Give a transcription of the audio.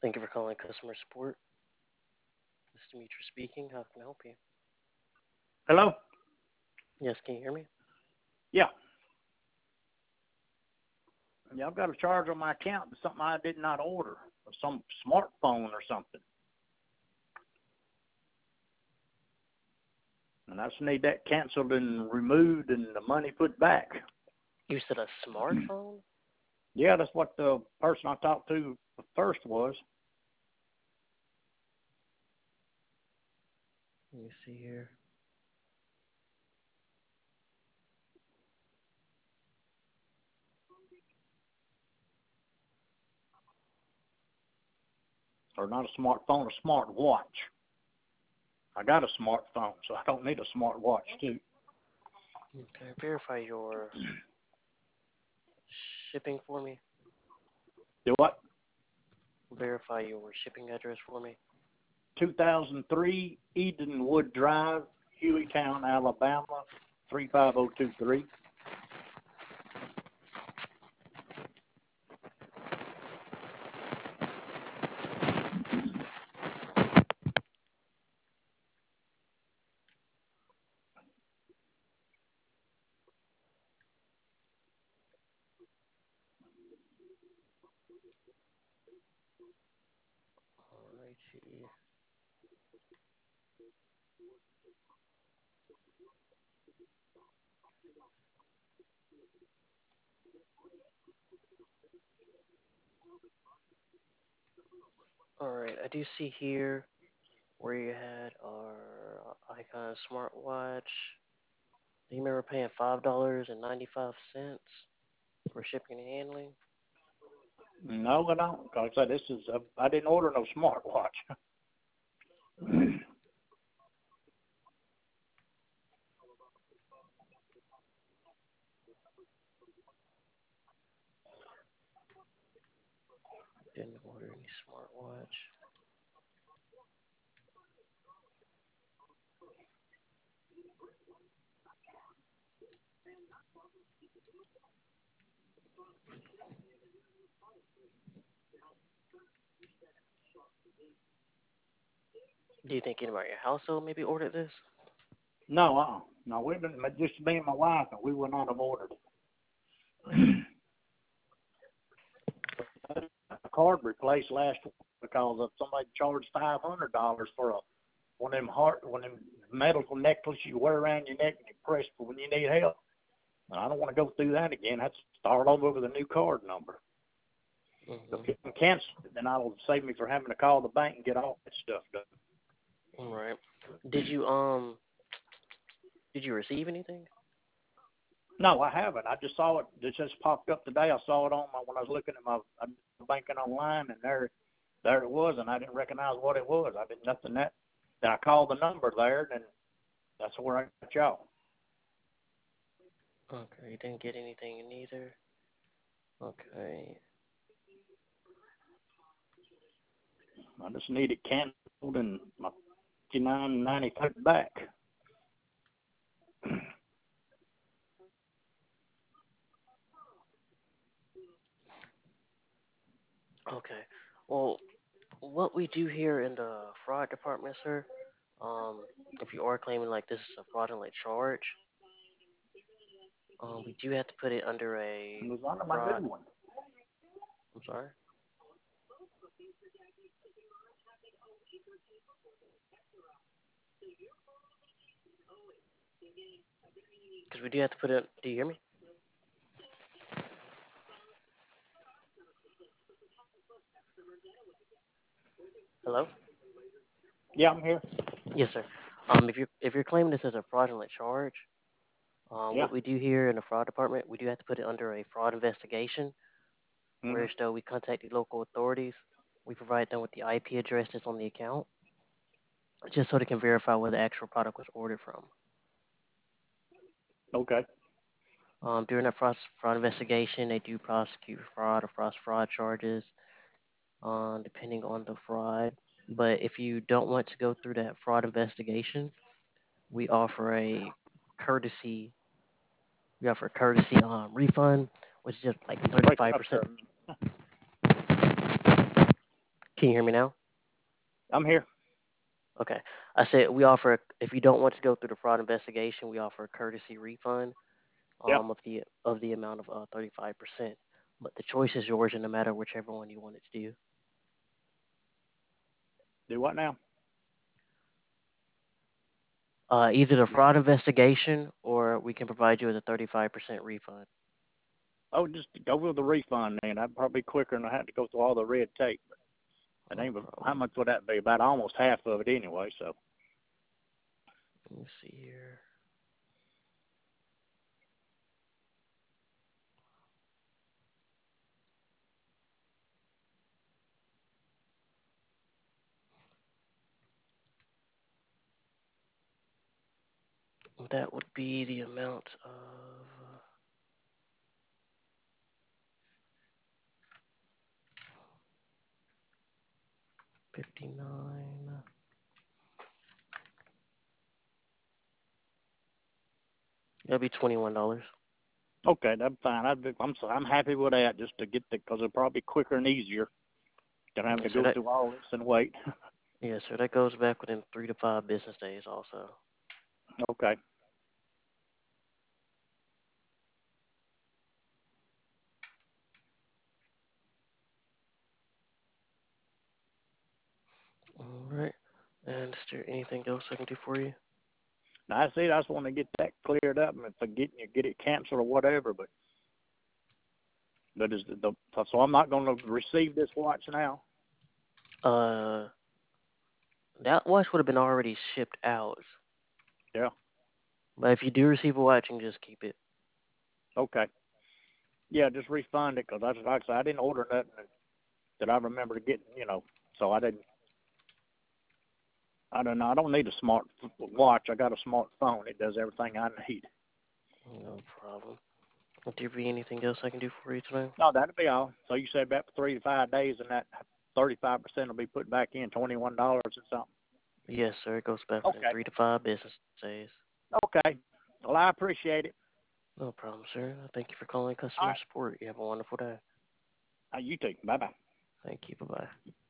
Thank you for calling customer support. This is Demetra speaking. How can I help you? Hello? Yes, can you hear me? Yeah. Yeah, I've got a charge on my account for something I did not order, some smartphone or something. And I just need that canceled and removed and the money put back. You said a smartphone? Yeah, that's what the person I talked to first was. Let me see here. Or not a smartphone, a smart watch. I got a smartphone, so I don't need a smart watch too. Okay, verify your shipping for me. Do what? Verify your shipping address for me. 2003 Edenwood Drive, Hueytown, Alabama, 35023. Alrighty. Alright, I do see here where you had our Icon smartwatch. Do you remember paying $5.95 for shipping and handling? No, I don't. Cause I said this is I didn't order no smartwatch. Didn't order any smartwatch. Do you think anybody in your household maybe ordered this? No, no, we didn't. Just me and my wife, and we would not have ordered it. A card replaced last week because of somebody charged $500 for one of them medical necklaces you wear around your neck and you press for when you need help. And I don't want to go through that again. I have to start over with a new card number. So if Mm-hmm. you can cancel it, then that'll save me from having to call the bank and get all that stuff done. All right. Did you did you receive anything? No, I haven't. I just saw it. It just popped up today. I saw it on my when I was looking at my banking online, and there it was, and I didn't recognize what it was. I didn't nothing that. Then I called the number there, and that's where I got y'all. Okay, you didn't get anything neither. Okay. I just need it canceled and my $59.90 put back. Okay. Well, what we do here in the fraud department, sir, um, if you are claiming like this is a fraudulent charge, we do have to put it under It a was under my fraud. new one. I'm sorry. Because we do have to put it. Do you hear me? Hello? Yeah, I'm here. Yes, sir. If you're claiming this as a fraudulent charge, Yeah. what we do here in the fraud department, we do have to put it under a fraud investigation, Mhm. where still we contact the local authorities. We provide them with the IP address that's on the account, just so they can verify where the actual product was ordered from. Okay. During that fraud investigation, they do prosecute fraud or fraud charges, depending on the fraud. But if you don't want to go through that fraud investigation, we offer a courtesy refund, which is just like Breaking up 35%. there. Can you hear me now? I'm here. Okay. I said we offer, if you don't want to go through the fraud investigation, we offer a courtesy refund Yep. of the amount of 35%. But the choice is yours, and no matter whichever one you want it to do. Do what now? Either the fraud investigation or we can provide you with a 35% refund. Oh, just go with the refund then. That'd probably be quicker than I had to go through all the red tape. It No ain't. How problem. much would that be? About almost half of it anyway. So Let me see here. That would be the amount of 59. That'd be $21. okay, that's fine. I'm happy with that just to get the because it'll probably be quicker and easier than having to Yes, sir. go through all this and wait. Yes, sir. That goes back within 3 to 5 business days. Also. Okay. All right. And is there anything else I can do for you? Now I see. I just want to get that cleared up, and if I get it canceled or whatever. But that is the so I'm not going to receive this watch now. Uh, that watch would have been already shipped out. Yeah. But if you do receive a watch, you can just keep it. Okay. Yeah, just refund it because like I said, I didn't order nothing that I remember getting. So I didn't. I don't know. I don't need a smart watch. I got a smartphone. It does everything I need. No problem. Would there be anything else I can do for you today? No, that'll be all. So you said about 3 to 5 days, and that 35% will be put back in $21 or something. Yes, sir. It goes back within Okay. 3 to 5 business days. Okay. Well, I appreciate it. No problem, sir. Thank you for calling All customer right. support. You have a wonderful day. You too. Bye bye. Thank you. Bye bye.